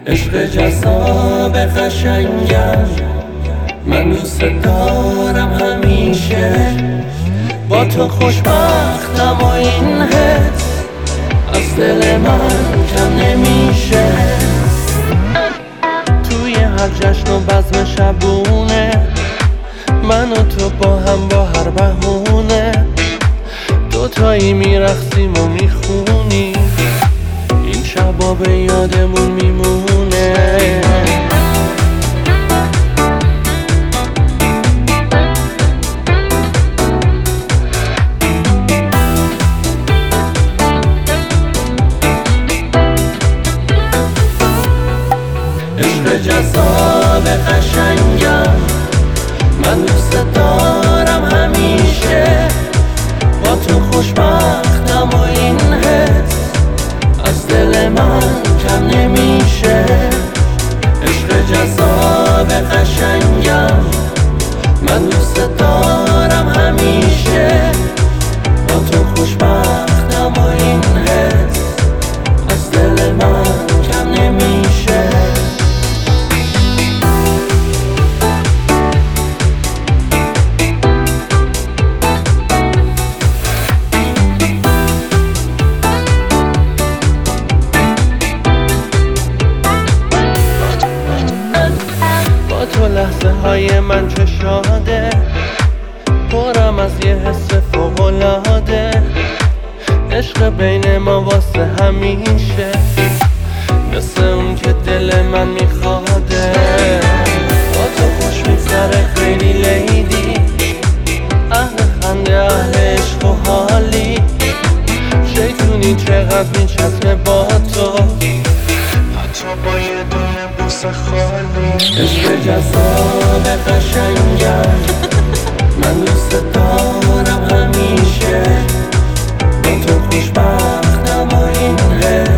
عشق جذاب قشنگم، من دوست دارم همیشه. با تو خوشبختم و این حس از دل من کم نمیشه. توی هر جشن و بزم شبونه، من و تو با هم با هر بهونه دوتایی میرقصیم و میخونیم، این شبا به یادمون میمونه. عشق جذاب قشنگم، من دوست دارم همیشه. با تو خوشبختم و این حس از دل من کم نمیشه. عشق جذاب قشنگم، من دوست دارم همیشه. با تو خوشبختم و این حس از دل من کم نمیشه. تو لحظه های من چه شاده، پرم از یه حس فوق‌العاده. عشق بین ما واسه همیشه، مثل اون که دل من میخواده. با تو خوش میگذره خیلی لیدی، اهل خنده اهل عشق و حالی. شیطونی چقدر میچسبه با تو، حتی با یه دونه بوسه خالی. عشق جذاب قشنگم، من دوست دارم همیشه. با تو خوشبختم و این حس